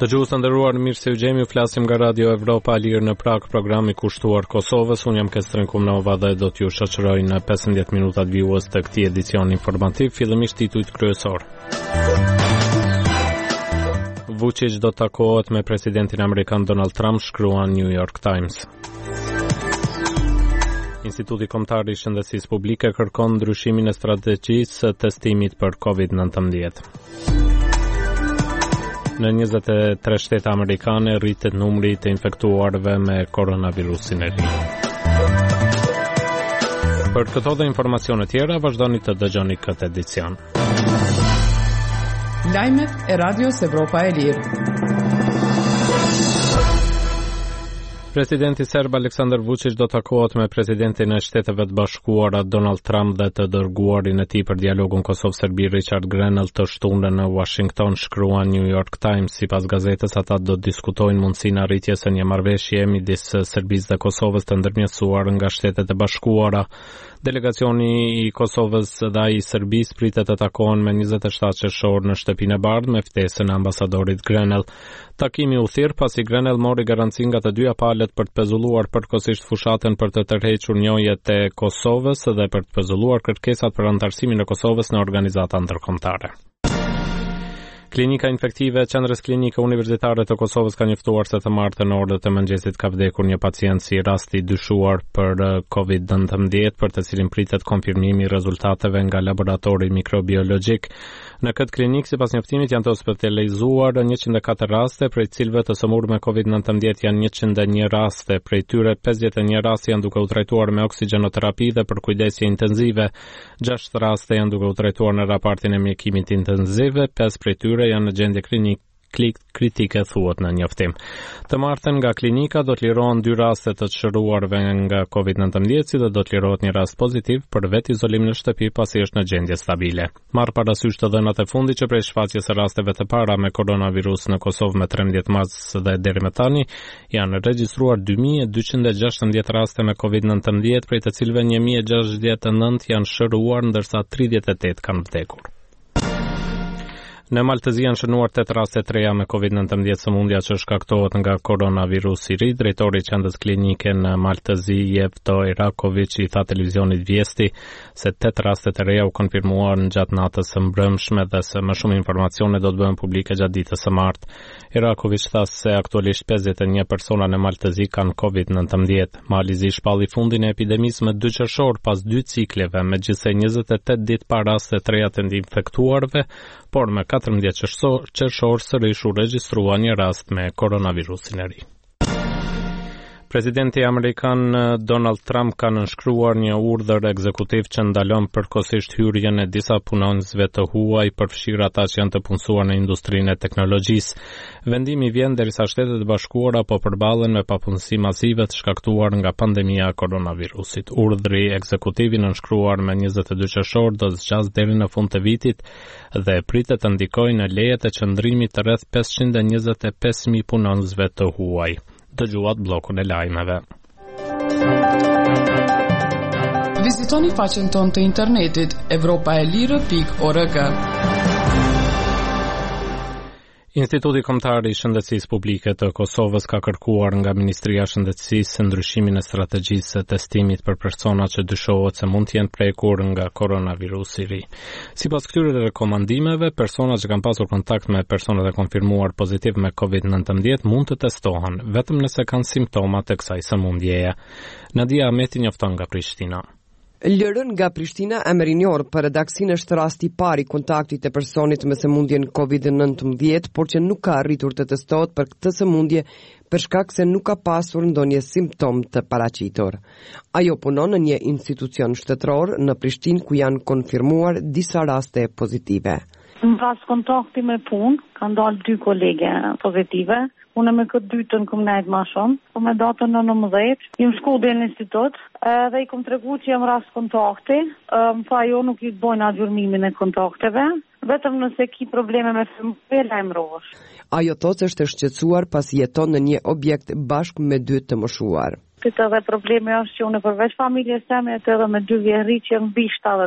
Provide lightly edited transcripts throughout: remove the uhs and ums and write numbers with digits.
Dëgjues të nderuar, mirë se u gjemi, flasim nga Radio Evropa e Lirë në Prag, programi kushtuar Kosovës. Unë jam Kestren Kumnova dhe do t'ju shoqëroj në 15 minutat vijues të këtij edicion informativ, fillimisht titujt kryesor. Vučić do takohet me presidentin amerikan Donald Trump, shkruan New York Times. Instituti Kombëtar i Shëndetësisë Publike kërkon ndryshimin e strategjisë së testimit për COVID-19. Në 23 shtete amerikane rritet numri të infektuarve me koronavirusin e ri. Për këto dhe informacione tjera, vazhdoni të dëgjoni këtë edicion. Lajmet e Radios Evropa e Lirë. Presidenti serb Aleksandar Vučić do takohet me presidentin e Shteteve të Bashkuara Donald Trump dhe të dërguarin e tij për dialogun Kosovë-Serbi Richard Grenell të shtunën në Washington, shkruan New York Times. Sipas gazetës, ata do diskutojnë mundësinë arritjes së një marrëveshje midis Serbisë dhe Kosovës të ndërmjetësuar nga Shtetet e Bashkuara. Delegacioni i Kosovës dhe ai i Serbisë pritet të takohen me 27 qershor në Shtëpinë e Bardhë me ftesën e ambasadorit Grenell. Takimi u thirr pasi Grenell mori garanci nga të dyja palët për të pezulluar përkohësisht fushatën për të tërhequr njëjët e Kosovës dhe për të pezulluar kërkesat për anëtarësimin e Kosovës në organizata ndërkombëtare. Klinika infektive e Qendrës Klinike Universitare të Kosovës ka njoftuar se të martën në orët e mëngjesit ka vdekur një pacient si rasti dyshuar për COVID-19, për të cilin pritet konfirmimi i rezultateve nga laboratori mikrobiologjik. Në këtë klinik, sipas njoftimit, janë të hospitalizuar 104 raste, prej cilëve të sëmurë me COVID-19 janë 101 raste, prej tyre 51 raste janë duke u trajtuar me oksigjenoterapi dhe për kujdesje intenzive, 6 raste janë duke u trajtuar në rapartin e mjekimit intenzive, 5 prej tyre janë në gjendje kritike, thuhet në njoftim. Të martën nga klinika do të lirohen 2 raste të çrruarve nga COVID-19, si dhe do të lirohet një rast pozitiv për vetë izolim në shtëpi pasi është në gjendje stabile. Marr parasysh të dhënat e fundit që prej shfaqjes së rasteve të para me koronavirus në Kosovë me 13 mars dhe deri më tani janë regjistruar 2216 raste me COVID-19, prej të cilëve 1069 janë shëruar ndërsa 38 kanë vdekur. Në Maltëzi janë shënuar 8 raste të reja me COVID-19, sëmundja që shkaktohet nga koronavirusi i ri. Drejtori i qendrës klinike në Maltëzi, Jevto Iraković, i tha televizionit Vjesti se 8 raste të reja u konfirmuar në gjatë natës së mbrëmshme dhe se më shumë informacione do të bëhen publike gjatë ditës së martë. Iraković tha se aktualisht 51 persona në Maltëzi kanë COVID-19. Malizi shpalli fundin e epidemisë me 2 qershor pas 2 cikleve, megjithse 28 ditë pa raste të reja të infektuarve, por me 14 qershor sërish u regjistrua një rast me koronavirusin e ri. Presidenti amerikan Donald Trump ka nënshkruar një urdhër ekzekutiv që ndalon përkohësisht hyrjen e disa punonjësve të huaj, përfshirë ata që janë të punësuar në industrinë e teknologjisë. Vendimi vjen derisa Shtetet e Bashkuara po përballen me papunësi masive të shkaktuar nga pandemia e koronavirusit. Urdhri ekzekutiv i nënshkruar me 22 qershor do të zgjasë deri në fund të vitit dhe pritet të ndikojë në lejet e qëndrimit të rreth 525.000 punonjësve të huaj. Dëgjuat bllokun e lajmeve. Vizitoni faqen tonë të internetit europaelire.org. Instituti Kombëtar i Shëndetësisë Publike të Kosovës ka kërkuar nga Ministria e Shëndetësisë ndryshimin e strategjisë së testimit për persona që dyshohet se mund të jenë prekur nga koronavirusi i ri. Sipas këtyre rekomandimeve, personat që kanë pasur kontakt me personat e konfirmuar pozitiv me COVID-19 mund të testohen vetëm nëse kanë simptoma të kësaj sëmundjeje. Nadia Ahmeti njofton nga Prishtina. Lërën nga Prishtina, Emerinjor, për redaksinë është rasti i parë i kontaktit të personit me sëmundjen COVID-19, por që nuk ka arritur të testohet për këtë sëmundje për shkak se nuk ka pasur ndonjë simptom të paraqitur. Ajo punon në një institucion shtetëror në Prishtinë ku janë konfirmuar disa raste pozitive. Në pas kontakti me punë, kanë dalë 2 kolege pozitive. Unë me këtë dytën këm nejtë ma shumë, po me datën në 19, jam shku dhe në institut, dhe i kom tregu që jam rast kontakti, pa jo nuk i të bojnë agjurmimin e kontakteve, vetëm nëse ki probleme me fëmijë lajmërohesh. Ajo thotë është e shqetësuar pasi jeton në një objekt bashkë me 2 të moshuar. Këtë edhe problemi është që unë përveç familjes teme, edhe me 2 vjerri që janë mbi 70 vjeç.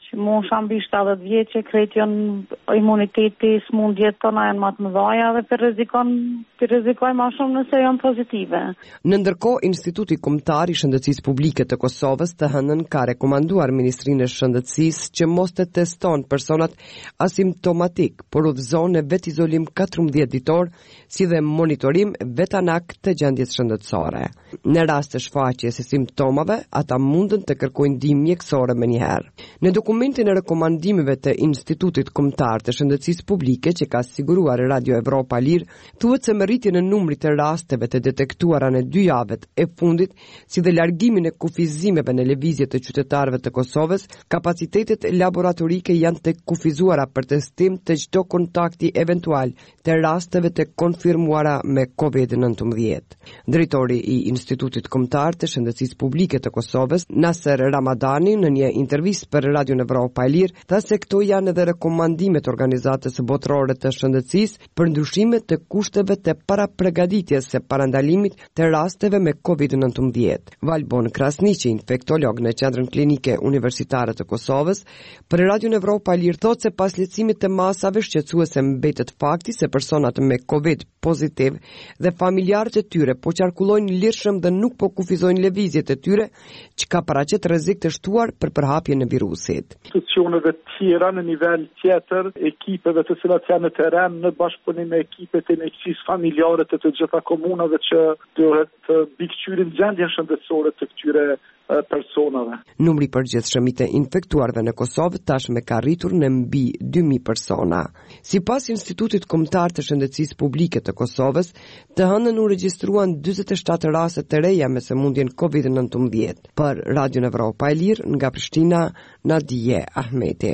që mosha mbi 70 vjeçë, krejt janë imuniteti, smundjet tona janë më të mëdha dhe rrezikojnë më shumë nëse janë pozitive. Në ndërkohë, Instituti Kombëtar i Shëndetësisë Publike të Kosovës të hënën ka rekomanduar Ministrinë e Shëndetësisë që mos të teston personat asimptomatik, por udhëzon në vet izolim 14 ditor, si dhe monitorim vetanak të gjendjes shëndetësore. Në rast të shfaqjes së simptomave, ata mundën të kërkojnë ndihmë mjekësore menjëherë. Në dokumentin e rekomandimeve të Institutit Kombëtar të Shëndetësisë Publike që ka siguruar Radio Evropa Lirë, thuhet se me rritjen e numrit të rasteve të detektuara në 2 javët e fundit, si dhe largimin e kufizimeve në lëvizje të qytetarëve të Kosovës, kapacitetet laboratorike janë të kufizuara për testim të çdo kontakti eventual të rasteve të konfirmuara me COVID-19. Drejtori i Institutit Kombëtar të Shëndetësisë Publike të Kosovës, Nasser Ramadani, në një intervistë për Radio Evropa e Lirë, tha se këto janë edhe rekomandimet e Organizatës Botërore të Shëndetësisë për ndryshime të kushteve të parapregaditjes së parandalimit të rasteve me COVID-19. Valbon Krasniqi, infektolog në Qendrën Klinike Universitare të Kosovës, për Radio Evropa e Lirë thotë se pas lehtësimit të masave shqetësuese mbetet fakti se personat me COVID pozitiv dhe familjarët e tyre po qarkullojnë lirshëm dhe nuk po kufizojnë lëvizjet e tyre, që ka paraqet rrezik të shtuar për përhapjen e virusit. Institucioneve tjera në nivel tjetër, ekipeve të cilat janë në terren në bashkëpunim me ekipet e mjekësisë familjare të gjitha komunave që duhet të mbikëqyrin gjendjen shëndetësore të këtyre personave. Numri përgjithshëm i të infektuarve në Kosovë tashmë ka rritur në mbi 2000 persona. Sipas Institutit Kombëtar të Shëndetësisë Publike të Kosovës, të hënën u regjistruan 47 raste të reja me sëmundjen COVID-19. Për Radio Evropa e Lirë, nga Prishtina, Nadije Ahmeti.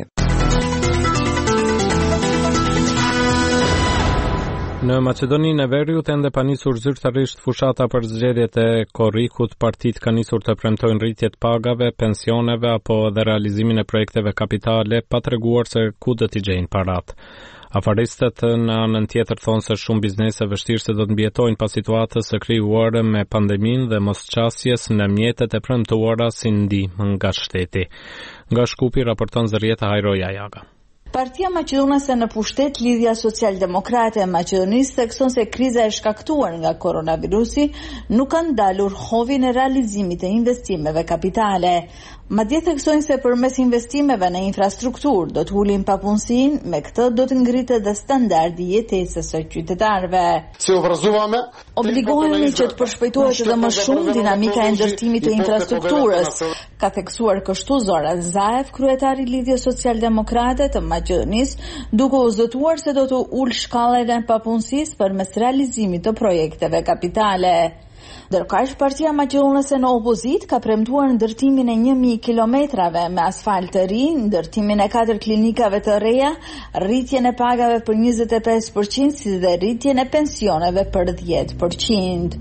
Në Maqedoninë e Veriut ende pa nisur zyrtarisht fushata për zgjedhjet e korrikut, partitë kanë nisur të premtojnë rritjet pagave, pensioneve apo edhe realizimin e projekteve kapitale, pa treguar se ku do t'i gjejnë parat. Afaristët në anën tjetër thonë se shumë biznese vështirë se do të mbijetojnë pas situatës së krijuar me pandeminë dhe mosqasjes në mjetet e premtuara si ndihmë nga shteti. Nga Shkupi raporton Zërieta Hajroja Jaga. Partia Maqedonase në pushtet, Lidhja Social-Demokrate e Maqedonisë thekson se kriza e shkaktuar nga koronavirusi nuk ka ndalur hovin e realizimit e investimeve kapitale. Madje theksojnë se përmes investimeve në infrastrukturë do të ulin papunësinë, me këtë do të ngritet dhe standardi jetesës së qytetarëve. Obligohemi që të përshpejtohet edhe më shumë dinamika e ndërtimit të infrastrukturës, ka theksuar kështu Zoran Zaev, kryetari i Lidhjes Social-Demokrate të Maqedonisë, duke u zëtuar se do të ulë shkallën e papunësisë përmes realizimit të projekteve kapitale. Ndërkaq, Partia Maqedonase në opozit ka premtuar ndërtimin e 1000 kilometrave me asfalt të ri, ndërtimin e 4 klinikave të reja, rritjen e pagave për 25%, si dhe rritjen e pensioneve për 10%.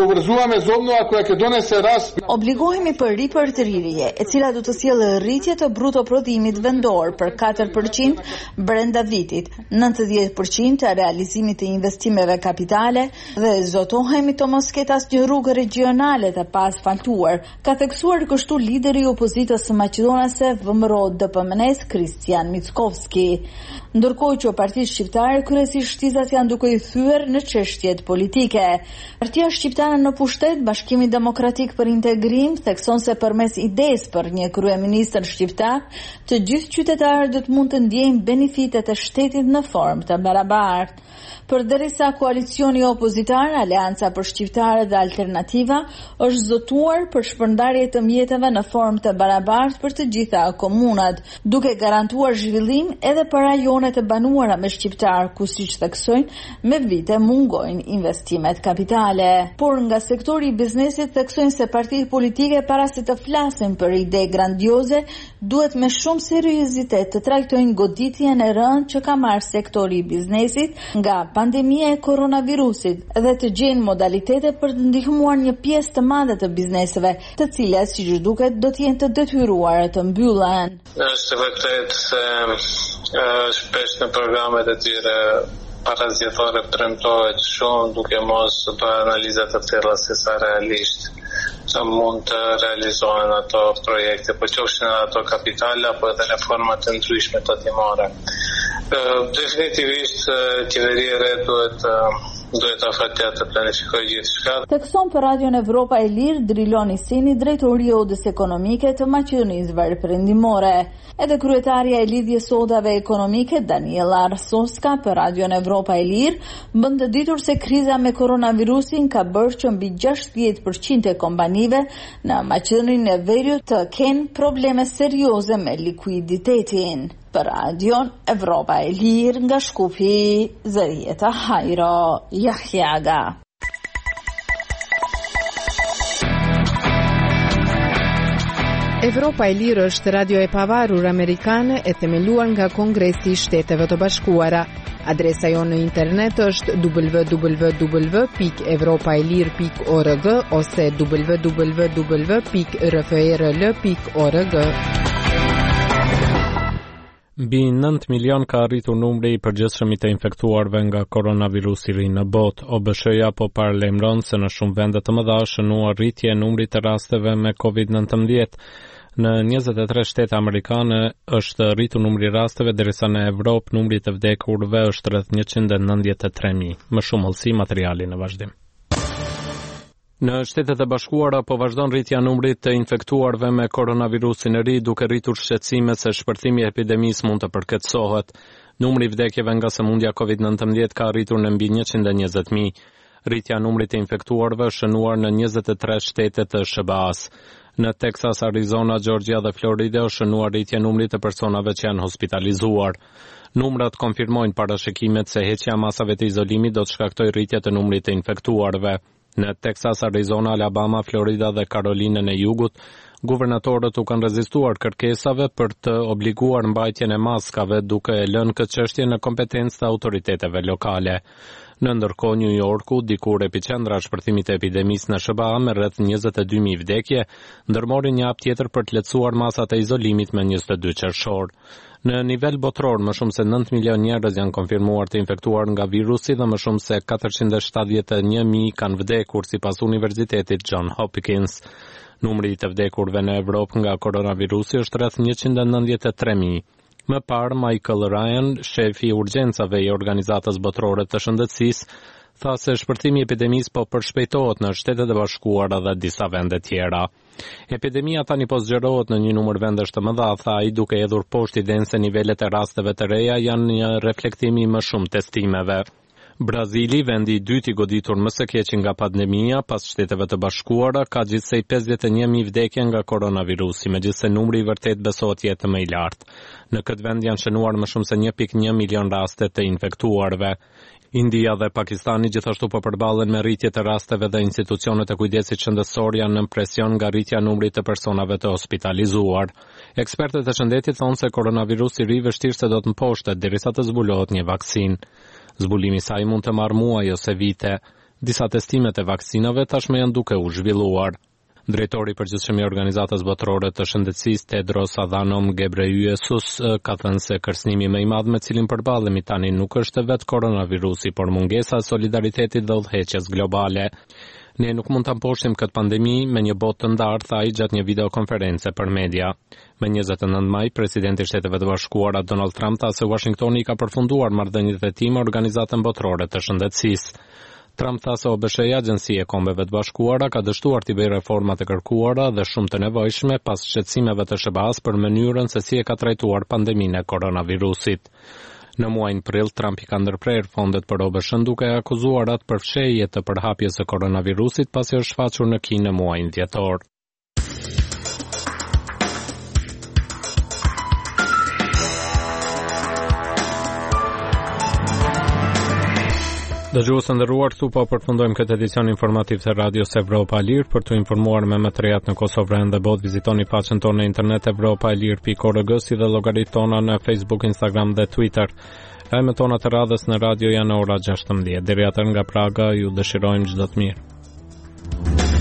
Obligohemi për ripërtrirje, e cila do të sjellë rritje të bruto prodhimit vendor për 4% brenda vitit, 90% të realizimit të investimeve kapitale dhe zotohemi të mos ketë asnjë rrugë regionale të pa asfaltuar, ka theksuar kështu lideri i opozitës së Maqedonase VMRO DPMNE-s Kristian Mickovski. Ndërkohë që Partia Shqiptare kryesisht shtizat janë duke i thyer në çështjet politike. Partia Shqiptare në pushtet, Bashkimi Demokratik për Integrim, thekson se përmes idesë për një kryeministër shqiptar, të gjithë qytetarët do të mund të ndjejnë benefitet e shtetit në formë të barabartë. Përderisa koalicioni opozitar, Aleanca për Shqiptarët dhe Alternativa, është zotuar për shpërndarje të mjeteve në formë të barabartë për të gjitha komunat, duke garantuar zhvillim edhe për rajonet e banuara me shqiptar, ku siç theksojnë me vite mungojnë investimet kapitale. Por nga sektori i biznesit theksojnë se partitë politike para se të flasin për ide grandioze, duhet me shumë seriozitet të trajtojnë goditjen e rëndë që ka marrë sektori i biznesit nga pandemia e koronavirusit dhe të gjejnë modalitete për të ndihmuar një pjesë të madhe të bizneseve, të cilat siç duket do të jenë të detyruara të mbyllen. Është vërtet se shpesh në programet e tyre parazjetore premtohet shumë duke mos bërë analiza të tilla se sa realisht mund të realizohen ato projekte, po qofshin ato kapitale apo edhe në forma të ndryshme tatimore. Definitivisht qeveria e re duhet afatja të planifikojë gjithçka. Tekson për Radion Evropa e Lirë, Driloni Sini, drejtori Odës Ekonomike të Maqedonisë Veriperëndimore. Edhe kryetaria e lidhjes sodave ekonomike Daniela Arsoska për Radion Evropa e Lirë bën të ditur se kriza me koronavirusin ka bërë që mbi 60% e kompanive në Maqedoninë e Veriut të kenë probleme serioze me likuiditetin. Për Radion Evropa e Lirë nga Shkupi, Zërieta Hajro Jahjaga. Evropa e Lirë është radio e pavarur amerikane e themeluar nga Kongresi i Shteteve të Bashkuara. Adresa jonë në internet është www.evropaelir.org ose www.rfrl.org. Mbi 9 milion ka arritur numri i përgjithshëm i të infektuarve nga koronavirusi i ri në botë. OBSH-ja po paralajmëron se në shumë vende të mëdha shënuar rritje e numrit të rasteve me COVID-19. Në 23 shtete amerikane është rritur numri i rasteve, derisa në Evropë numri të vdekurve është rreth 193.000. Më shumë hollësi materiali në vazhdim. Në Shtetet e Bashkuara po vazhdon rritja e numrit të infektuarve me koronavirusin e ri, duke rritur shqetësime se shpërthimi i epidemisë mund të përkeçësohet. Numri i vdekjeve nga sëmundja COVID-19 ka arritur në mbi 120.000. Rritja e numrit të infektuarve është shënuar në 23 shtete të SBA-s. Në Texas, Arizona, Georgia dhe Florida është shënuar rritja e numrit të personave që janë hospitalizuar. Numrat konfirmojnë parashikimet se heqja e masave të izolimit do të shkaktojë rritje të numrit të infektuarve. Në Texas, Arizona, Alabama, Florida dhe Karolinën e Jugut, guvernatorët u kanë rezistuar kërkesave për të obliguar mbajtjen e maskave, duke e lënë këtë çështje në kompetencë të autoriteteve lokale. Në ndërkohë, New Yorku, dikur epiqendra e shpërthimit të epidemisë në SBA me rreth 22.000 vdekje, ndërmori një hap tjetër për të lehtësuar masat e izolimit me 22 qershor. Në nivel botror, më shumë se 9 milion njerëz janë konfirmuar të infektuar nga virusi dhe më shumë se 471.000 kanë vdekur sipas Universitetit John Hopkins. Numri i të vdekurve në Evropë nga koronavirusi është rreth 193.000. Më parë, Michael Ryan, shefi i urgjencave i Organizatës Botërore të Shëndetësisë, tha se shpërthimi i epidemisë po përshpejtohet në Shtetet e Bashkuara dhe disa vende tjera. Epidemia tani po zgjerohet në një numër vendesh të mëdha, tha ai, duke hedhur poshtë idenë se nivelet e rasteve të reja janë një reflektim i më shumë testimeve. Brazili, vendi i dytë i goditur më së keq nga pandemia pas Shteteve të Bashkuara, ka gjithsej 51.000 vdekje nga koronavirusi, megjithse numri i vërtet besohet jetë më i lartë. Në këtë vend janë shënuar më shumë se 1.1 milion raste të infektuarve. India dhe Pakistani gjithashtu po përballen me rritje të rasteve dhe institucionet e kujdesit shëndetësor janë në presion nga rritja e numrit të personave të hospitalizuar. Ekspertët e shëndetit thonë se koronavirusi i ri vështirë se do të mposhtet derisa të zbulohet një vaksinë. Zbulimi i saj mund të marrë muaj ose vite. Disa testimet e vaksinave tashmë janë duke u zhvilluar. Drejtori i përgjithshëm i Organizatës Botërore të Shëndetësisë Tedros Adhanom Ghebreyesus ka thënë se kërcënimi më i madh me cilin përballemi tani nuk është vetë koronavirusi, por mungesa e solidaritetit dhe udhëheqjes globale. Ne nuk mund ta mposhtim këtë pandemi me një botë të ndarë, tha ai gjatë një videokonference për media. Me 29 maj, presidenti i Shteteve të Bashkuara Donald Trump tha se Washingtoni ka përfunduar marrëdhëniet e tij me Organizatën Botërore të Shëndetësisë. Trump tha se OBSH-ja, Agjencia e Kombeve të Bashkuara, ka dështuar të bëjë reformat e kërkuara dhe shumë të nevojshme pas shqetësimeve të SBA-s për mënyrën se si e ka trajtuar pandeminë e koronavirusit. Në muajin prill, Trump i ka ndërprerë fondet për OBSH-n duke akuzuar atë për fshehje të përhapjes së koronavirusit pasi është shfaqur në Kinë në muajin dhjetor. Dëgjues të nderuar, këtu po përfundojmë këtë edicion informativ të Radios Evropa e Lirë. Për të informuar me më të rehat në Kosovë dhe botë, vizitoni faqen tonë në internet evropaelir.org, si dhe llogaritë tona në Facebook, Instagram dhe Twitter. Lajmet tona të radhës në radio janë ora 16. Deri atëherë nga Praga ju dëshirojmë çdo të mirë.